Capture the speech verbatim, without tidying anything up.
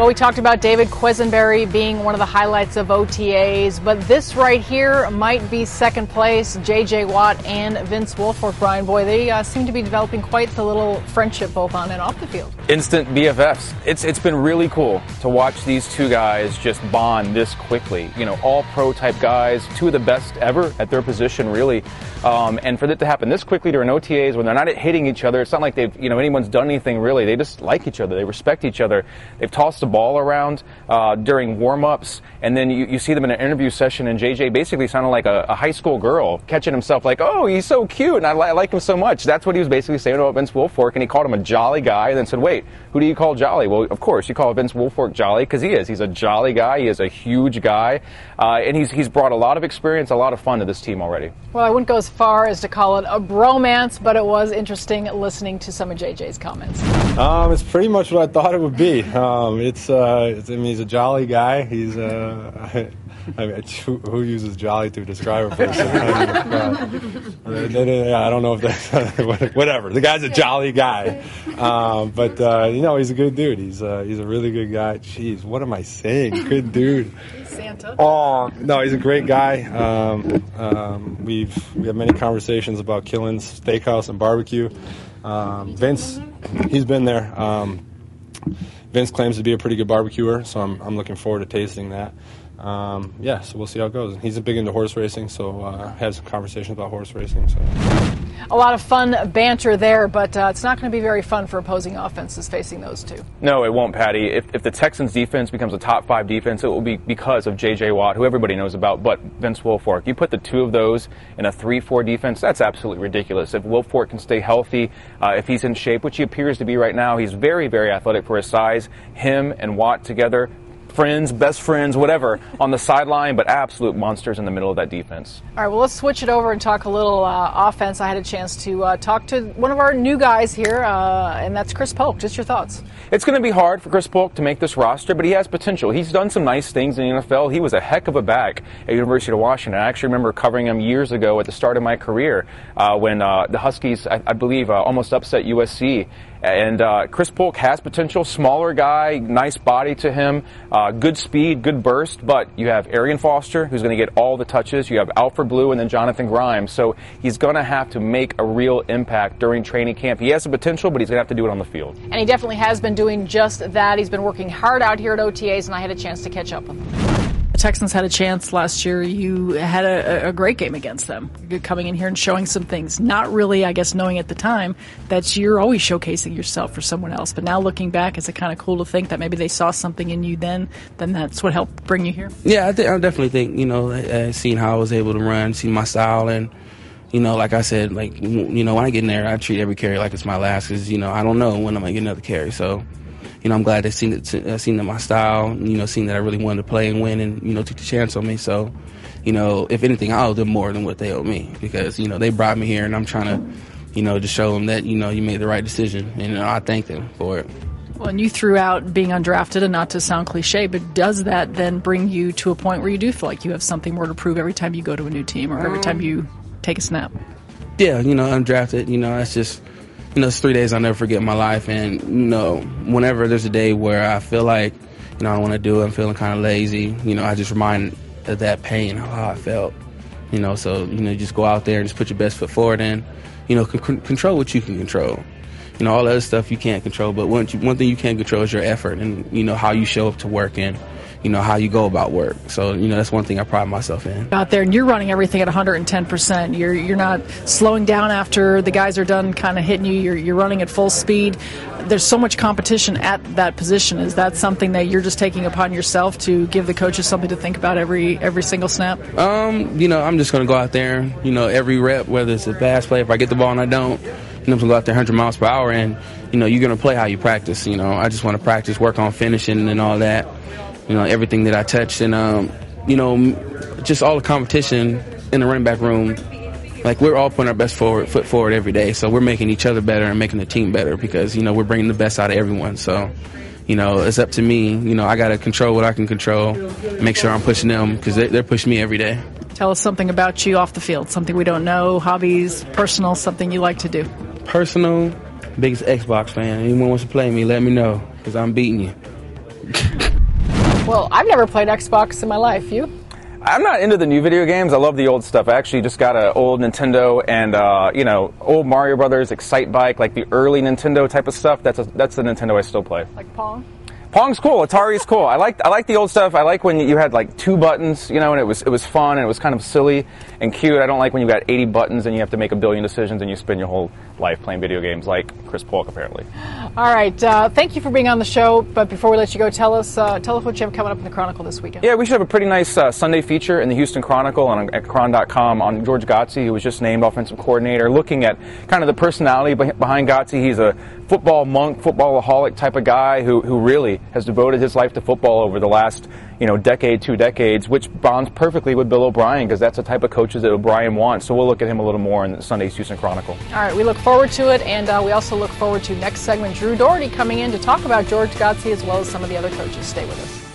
Well, we talked about David Quesenberry being one of the highlights of O T As, but this right here might be second place. J J Watt and Vince Wilfork, Brian Boy, they uh, seem to be developing quite the little friendship both on and off the field. Instant B F Fs. It's it's been really cool to watch these two guys just bond this quickly. You know, all pro type guys, two of the best ever at their position, really. Um, and for that to happen this quickly during O T As when they're not hitting each other, it's not like they've, you know, anyone's done anything really. They just like each other. They respect each other. They've tossed the ball around uh, during warm-ups, and then you, you see them in an interview session, and J J basically sounded like a, a high school girl, catching himself like, oh, he's so cute, and I, li- I like him so much. That's what he was basically saying about Vince Wilfork, and he called him a jolly guy, and then said, wait, who do you call jolly? Well, of course, you call Vince Wilfork jolly, because he is. He's a jolly guy. He is a huge guy, uh, and he's he's brought a lot of experience, a lot of fun to this team already. Well, I wouldn't go as far as to call it a bromance, but it was interesting listening to some of J J's comments. Um, it's pretty much what I thought it would be. Um, it's, uh, it's, I mean, he's a jolly guy. He's, uh, I mean, who, who uses jolly to describe a person? I, mean, uh, I don't know if that's, whatever. The guy's a jolly guy. Um, but, uh, you know, he's a good dude. He's, uh, he's a really good guy. Jeez, what am I saying? Good dude. Santa. Oh, no, he's a great guy. Um, um, we've, we have many conversations about Killen's Steakhouse and barbecue. Um, Vince, he's been there. Um, Vince claims to be a pretty good barbecuer, so I'm, I'm looking forward to tasting that. Um, yeah, so we'll see how it goes. He's big into horse racing, so uh, had some conversations about horse racing. So. A lot of fun banter there, but uh, it's not going to be very fun for opposing offenses facing those two. No, it won't, Patty. If, if the Texans' defense becomes a top five defense, it will be because of J J Watt, who everybody knows about, but Vince Wilfork. You put the two of those in a three four defense, that's absolutely ridiculous. If Wilfork can stay healthy, uh, if he's in shape, which he appears to be right now, he's very, very athletic for his size. Him and Watt together, friends, best friends, whatever, on the sideline, but absolute monsters in the middle of that defense. All right, well, let's switch it over and talk a little uh, offense. I had a chance to uh, talk to one of our new guys here, uh, and that's Chris Polk. Just your thoughts. It's going to be hard for Chris Polk to make this roster, but he has potential. He's done some nice things in the N F L. He was a heck of a back at University of Washington. I actually remember covering him years ago at the start of my career uh, when uh, the Huskies, I, I believe, uh, almost upset U S C. And uh, Chris Polk has potential, smaller guy, nice body to him, uh, good speed, good burst, but you have Arian Foster, who's going to get all the touches. You have Alfred Blue and then Jonathan Grimes. So he's going to have to make a real impact during training camp. He has the potential, but he's going to have to do it on the field. And he definitely has been doing just that. He's been working hard out here at O T As, and I had a chance to catch up with him. The Texans had a chance last year. You had a, a great game against them. You're coming in here and showing some things. Not really, I guess, knowing at the time that you're always showcasing yourself for someone else. But now looking back, is it kind of cool to think that maybe they saw something in you then, then that's what helped bring you here? Yeah, I, th- I definitely think, you know, uh, seeing how I was able to run, seeing my style, and, you know, like I said, like, you know, when I get in there, I treat every carry like it's my last because, you know, I don't know when I'm going to get another carry. So, you know, I'm glad they've seen it, uh, seen my style, you know, seen that I really wanted to play and win and, you know, took the chance on me. So, you know, if anything, I owe them more than what they owe me because, you know, they brought me here and I'm trying to, you know, just show them that, you know, you made the right decision. And, you know, I thank them for it. Well, and you threw out being undrafted, and not to sound cliche, but does that then bring you to a point where you do feel like you have something more to prove every time you go to a new team or every time you take a snap? Yeah, you know, undrafted, you know, that's just, you know, it's three days I'll never forget in my life. And, you know, whenever there's a day where I feel like, you know, I don't want to do it, I'm feeling kind of lazy, you know, I just remind of that pain, how I felt. You know, so, you know, just go out there and just put your best foot forward and, you know, c- control what you can control. You know, all the other stuff you can't control, but one, one thing you can control is your effort and, you know, how you show up to work and, you know, how you go about work. So, you know, that's one thing I pride myself in. Out there, and you're running everything at one hundred ten percent. You're you're not slowing down after the guys are done kind of hitting you. You're, you're running at full speed. There's so much competition at that position. Is that something that you're just taking upon yourself to give the coaches something to think about every every single snap? Um, you know, I'm just going to go out there, you know, every rep, whether it's a pass play, if I get the ball and I don't, you know, I'm going to go out there one hundred miles per hour and, you know, you're going to play how you practice. You know, I just want to practice, work on finishing and all that. You know, everything that I touched and, um, you know, just all the competition in the running back room. Like, we're all putting our best forward, foot forward every day. So we're making each other better and making the team better because, you know, we're bringing the best out of everyone. So, you know, it's up to me. You know, I got to control what I can control, make sure I'm pushing them because they, they're pushing me every day. Tell us something about you off the field, something we don't know, hobbies, personal, something you like to do. Personal, biggest Xbox fan. Anyone wants to play me, let me know because I'm beating you. Well, I've never played Xbox in my life. You? I'm not into the new video games. I love the old stuff. I actually just got an old Nintendo and, uh, you know, old Mario Brothers, Excite Bike, like the early Nintendo type of stuff. That's a, that's the Nintendo I still play. Like Pong? Pong's cool. Atari's cool. I like I like the old stuff. I like when you had like two buttons, you know, and it was it was fun and it was kind of silly and cute. I don't like when you got eighty buttons and you have to make a billion decisions and you spend your whole life playing video games, like Chris Polk apparently. All right. Uh, thank you for being on the show. But before we let you go, tell us uh, tell us what you have coming up in the Chronicle this weekend. Yeah, we should have a pretty nice uh, Sunday feature in the Houston Chronicle and at Chron dot com on George Godsey, who was just named offensive coordinator, looking at kind of the personality behind Godsey. He's a football monk, footballaholic type of guy who who really has devoted his life to football over the last, you know, decade, two decades, which bonds perfectly with Bill O'Brien because that's the type of coaches that O'Brien wants. So we'll look at him a little more in Sunday's Houston Chronicle. All right, we look forward to it, and uh, we also look forward to next segment, Drew Doherty coming in to talk about George Godsey as well as some of the other coaches. Stay with us.